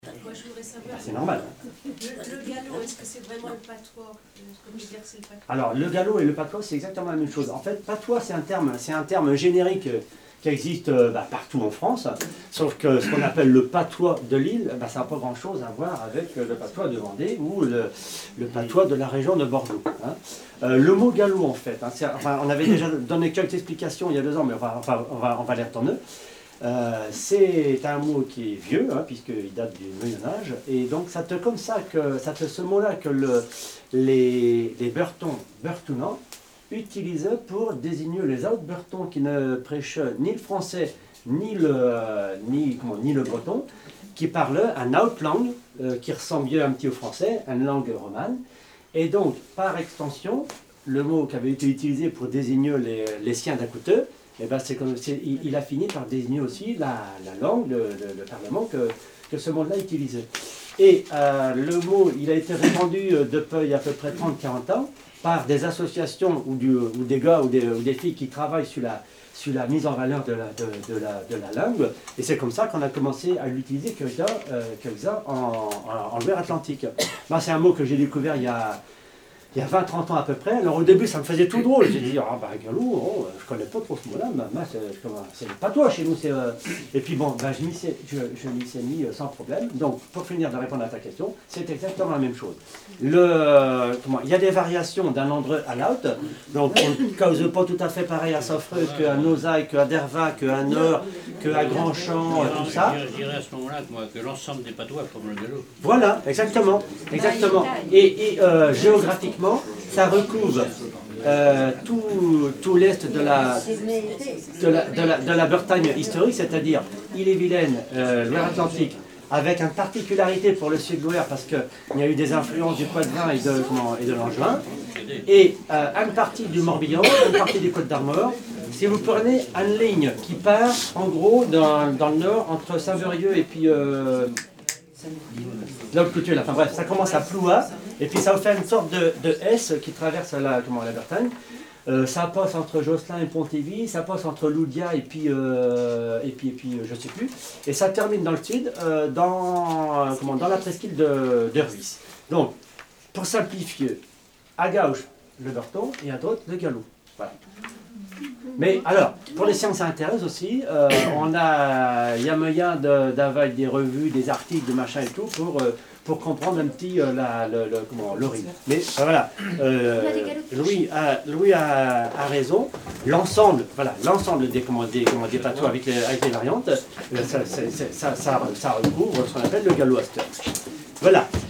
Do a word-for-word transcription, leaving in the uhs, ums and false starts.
Moi, je voudrais savoir. C'est normal. Le, le gallo, est-ce que c'est vraiment le patois? Comme je veux dire, c'est le patois. Alors, le gallo et le patois, c'est exactement la même chose. En fait, patois, c'est un terme, c'est un terme générique qui existe euh, bah, partout en France, sauf que ce qu'on appelle le patois de Lille, bah, ça n'a pas grand-chose à voir avec le patois de Vendée ou le, le patois de la région de Bordeaux. Hein. Euh, le mot gallo, en fait, hein, enfin, on avait déjà donné quelques explications il y a deux ans, mais on va, on va, on va, on va les retenir. Euh, c'est un mot qui est vieux, hein, puisqu'il date du Moyen-Âge, et donc ça te, comme ça, que, ça te, ce mot-là que le, les, les Burtons, Burtounans, utilisaient pour désigner les autres Burtons qui ne prêchaient ni le français, ni le, ni, comment, ni le breton, qui parlaient une autre langue, euh, qui ressemblait un petit au français, une langue romane, et donc, par extension, le mot qui avait été utilisé pour désigner les, les siens d'Acouteux, eh ben c'est comme, c'est, il, il a fini par désigner aussi la, la langue, le, le, le parlement que, que ce monde-là utilisait. Et euh, le mot, il a été répandu depuis à peu près trente à quarante ans par des associations ou, du, ou des gars ou des, ou des filles qui travaillent sur la, sur la mise en valeur de la, de, de la, de la langue. Et c'est comme ça qu'on a commencé à l'utiliser quelques uns en, en, en Loire-Atlantique. Ben, c'est un mot que j'ai découvert il y a... Il y a vingt à trente ans à peu près. Alors au début, ça me faisait tout drôle. J'ai dit, ah bah gallo, oh, je connais pas trop ce mot-là, mais c'est le patois chez nous. Euh... Et puis bon, ben, je m'y suis, je, je m'y suis mis sans problème. Donc, pour finir de répondre à ta question, c'est exactement la même chose. Le, comment, il y a des variations d'un endroit à l'autre. Donc, on ne cause pas tout à fait pareil à Soffreux qu'à Nozaille, qu'à Derva, qu'à Nord, qu'à Grandchamp, tout ça. Je dirais à ce moment-là que l'ensemble des patois forment le gallo. Voilà, exactement. exactement. Et, et euh, géographiquement, ça recouvre euh, tout, tout l'est de la, de, la, de, la, de la Bretagne historique, c'est-à-dire Ille-et-Vilaine, euh, Loire-Atlantique, avec une particularité pour le sud-Loire, parce qu'il y a eu des influences du Poitevin et de, comment, et de l'Angevin, et euh, une partie du Morbihan, une partie des Côtes-d'Armor. Si vous prenez une ligne qui part, en gros, dans, dans le nord, entre Saint-Verieux et puis... Euh, l'autre côté là, enfin bref, ça commence à Ploua, et puis ça va faire une sorte de, de S qui traverse la, comment, la Bretagne. Euh, ça passe entre Josselin et Pontivy, ça passe entre Loudia et puis, euh, et puis, et puis euh, je sais plus, et ça termine dans le sud, euh, dans, euh, comment, dans la presqu'île de, de Ruisse. Donc, pour simplifier, à gauche le Burton et à droite le Gallo. Voilà. Mais alors, pour les sciences ça intéresse aussi, euh, on a, il y a moyen d'avoir des revues, des articles, des machins et tout pour, euh, pour comprendre un petit euh, la, le, le, comment, le rythme. Mais euh, voilà, euh, Louis, a, Louis a, a raison, l'ensemble, voilà, l'ensemble des, comment, des, comment, des patois avec les, avec les variantes, ça, ça, ça, ça, ça recouvre ce qu'on appelle le gallo-asteur. Voilà.